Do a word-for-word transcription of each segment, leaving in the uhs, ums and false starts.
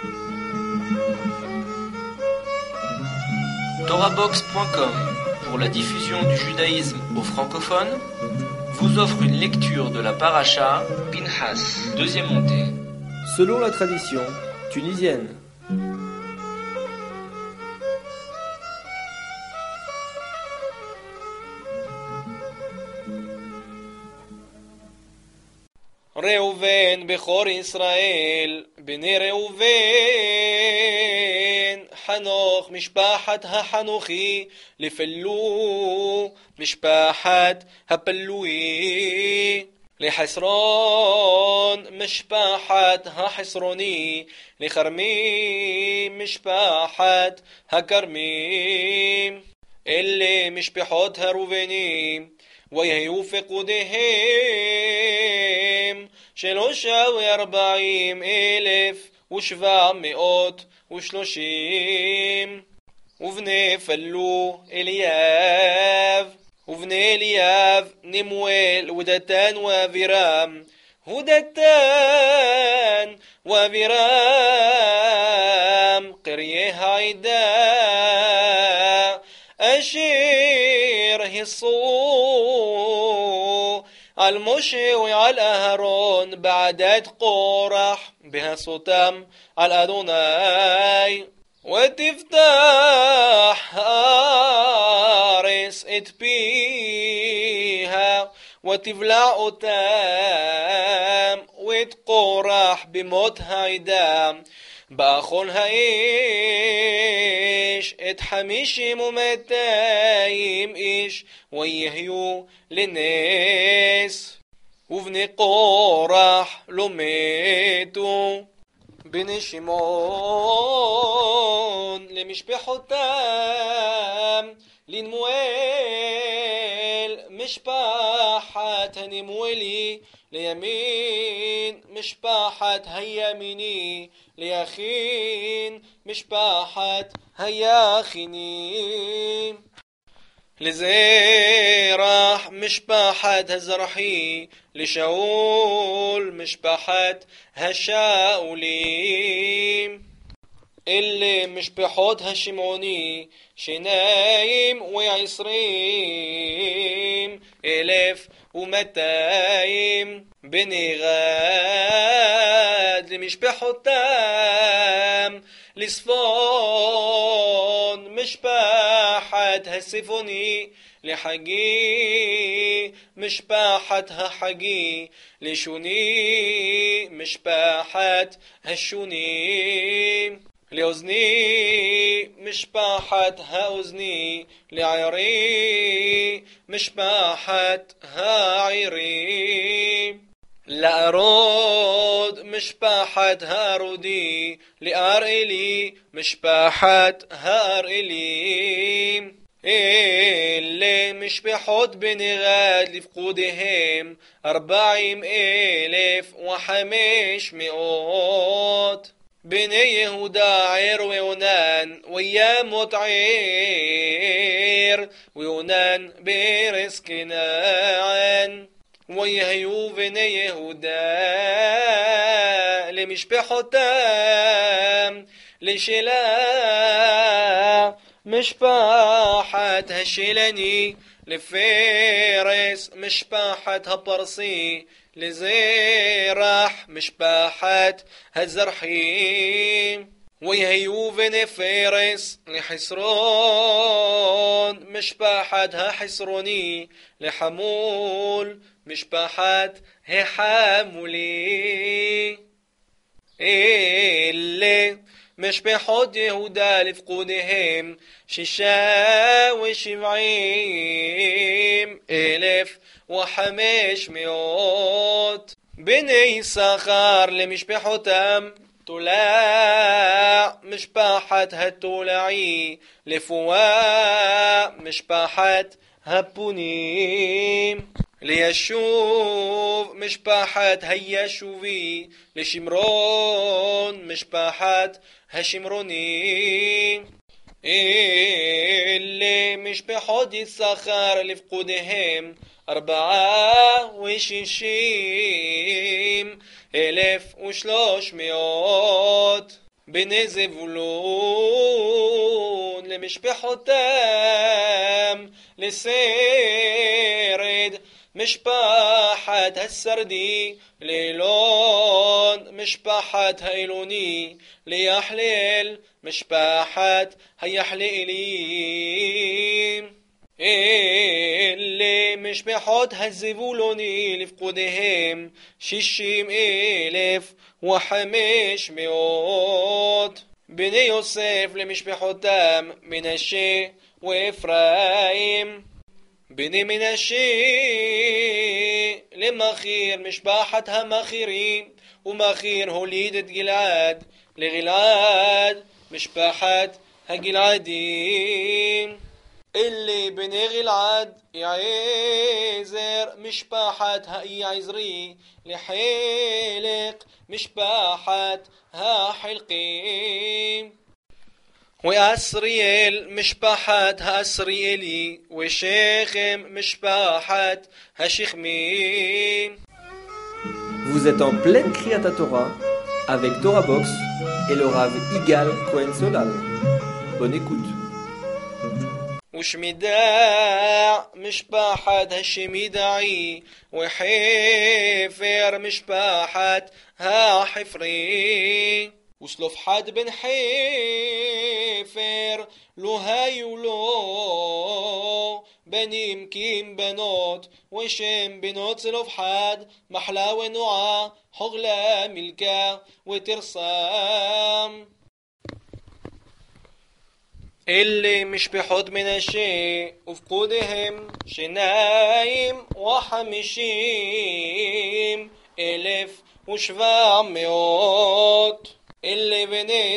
Torahbox point com, pour la diffusion du judaïsme aux francophones, vous offre une lecture de la paracha Pinhas, deuxième montée, selon la tradition tunisienne. ראובן בכור ישראל, בני ראובן, חנוך משפחת החנוכי, לפלו משפחת הפלוי, לחסרון משפחת החסרוני, לכרמי משפחת הכרמים. אלה משפחות הראובנים, ויהיו פקודיהם שלושה וארבעים אלף ושבע מאות ושלושים. ובני פלו אליאב, ובני אליאב נמואל ודתן ואבירם, ודתן ואבירם קריי העדה אשר היסו על משה ועל אהרון בעדת קורח בהסותם על אדוני. ותפתח הארץ את פיה ותבלע אותם ואת קורח במות העדה באכול האש את חמישים ומאתיים איש ויהיו לנס. ובני קורח לא מתו. בני שמעון למשפחותם, לנמואל משפחת הנמואלי, לימין משפחת הימיני, ליכין משפחת היכיני, לזרח משפחת הזרחי, לשאול משפחת השאולים. אלה משפחות השמעוני, שניים ועשרים אלף ומאתיים. בני גד למשפחותם, לצפון משפחת הספוני, לחגי משפחת החגי, לשוני משפחת השוני, לאוזני משפחת האוזני, לעירי משפחת העירי, לארוד משפחת הארודי, לאראלי משפחת האראלי. אלה משפחות בני גד לפקודיהם, ארבעים אלף וחמש מאות. בני יהודה עיר ויונן, וימות עיר ויונן בארץ כנען. ויהיו בני יהודה למשפחותם, לשלה משפחת השלני, לפרס משפחת הפרסי, לזרח משפחת הזרחי. ויהיו בני פרס לחסרון משפחת החסרוני, לחמול משפחת החמולי. אלה משפחות יהודה לפקודיהם, שישה ושבעים אלף וחמש מאות. בני יששכר למשפחותם, תולע משפחת התולעי, לפואה משפחת הפונים, לישוב משפחת הישובי, לשמרון משפחת השמרוני. אלה משפחות יששכר לפקודיהם, ארבעה ושישים אלף ושלוש מאות. בני זבולון למשפחותם לסרד משפחת הסרדי לאילון משפחת האילוני ליחלל משפחת היחלאלים אלה משפחות הזבולוני לפקודיהם שישים אלף וחמש מאות בני יוסף למשפחותם מנשה ואפרים בני מנשה למחיר משפחת המחירים ומחיר הוליד את גלעד לגלעד משפחת הגלעדים אלה בני גלעד יעזר משפחת היעזרי לחלק משפחת החלקים وأسريل משפחת האסריאלי ושכם משפחת השכמי. Vous êtes en pleine Kriyat Torah avec Torah Box et le Rav Igal Cohen Solal. Bonne écoute. وشمداع משפחת השמידעי وحفر משפחת החפרי וסלופחד בן חפר לא היו לו בנים קים בנות ושם בנות סלופחד מחלה ונועה חוגלה מלכה ותרסם אלה משפחות מנשה ופקודיהם שניים וחמישים אלף ושבע מאות אלה בני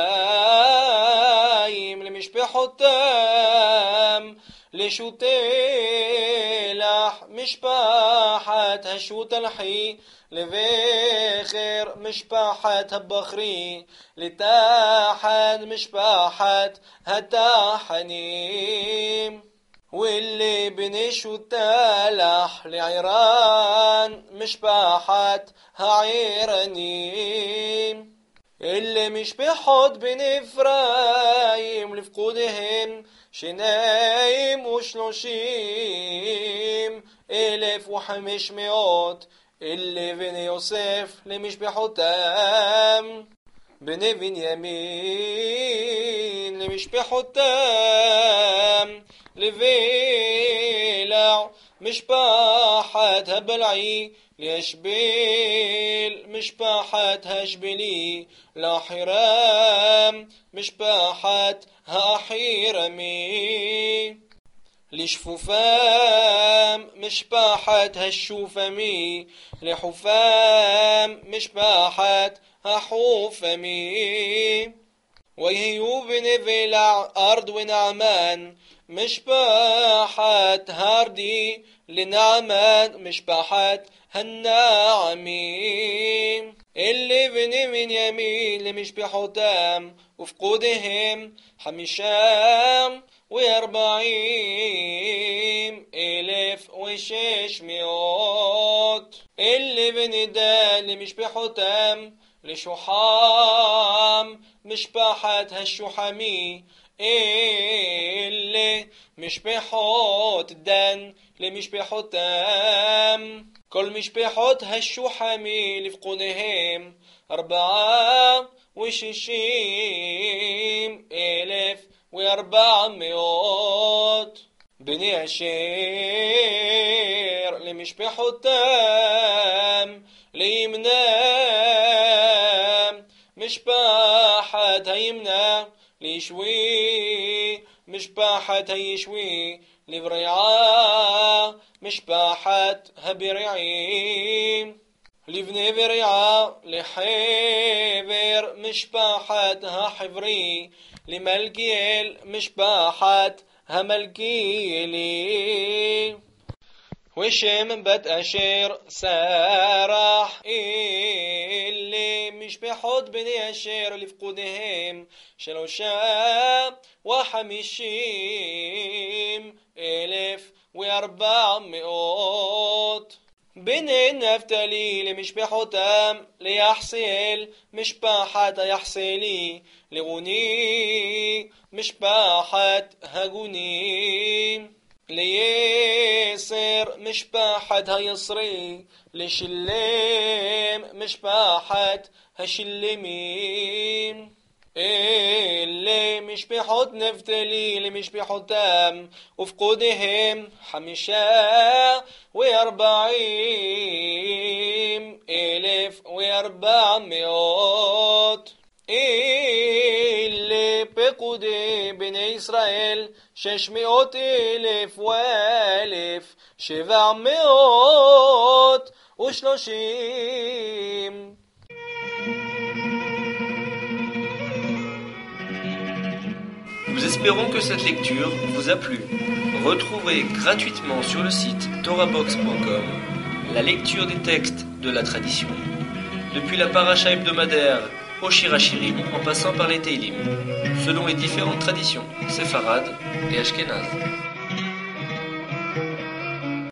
אפרים למשפחותם לשותלח משפחת השותלחי לבכר משפחת הבחרי לתחן משפחת התחנים ואלה בני שותלח לעירן משפחת העירנים אלה משפחות בני אפרים לפקודיהם שניים ושלושים אלף וחמש מאות אלה בני יוסף למשפחותם בני בנימין למשפחותם לבלע משפחת הבלעי לישבל משפחת השבלי לאחירם משפחת האחירמי לשפופם משפחת השופמי לחופם משפחת החופמי ויהיו בני בלע ארד ונעמן משפחת הרדי לנעמן משפחת الناعمين اللي بني من يمين لمشبحوتام وفقودهم حمشام واربعين الف وشش مئات اللي بني دان لمشبحوتام لشحام مشبحت هالشحمي اللي משפחות דן למשפחותם כל משפחות השוחמי לפקודיהם ארבעה ושישים אלף וארבע מאות בני אשר למשפחותם לימנה משפחת הימנה לישוי משפחת הישוי לברيعة משפחת הברעים לבני ברيعة לחבר משפחת החברי למלכיאל משפחת המלכיאלי ושם בת אשר סרח אלה משפחות בני אשר לפקודיהם שלושה וחמישים אלף וארבע מאות בני נפתלי למשפחותם, ליחסיאל משפחת היחסיאלי, לרוני משפחת הגוני, ליסר משפחת היסרי, לשלם משפחת השלמים. אלה משפחות נפתלי למשפחותם, ופקודיהם חמישה וארבעים אלף וארבע מאות. אלה פקודי בני ישראל שש מאות אלף ואלף שבע מאות ושלושים. Nous espérons que cette lecture vous a plu. Retrouvez gratuitement sur le site torahbox point com la lecture des textes de la tradition, depuis la paracha hebdomadaire au Shirachirim en passant par les Teilim, selon les différentes traditions séfarades et ashkénazes.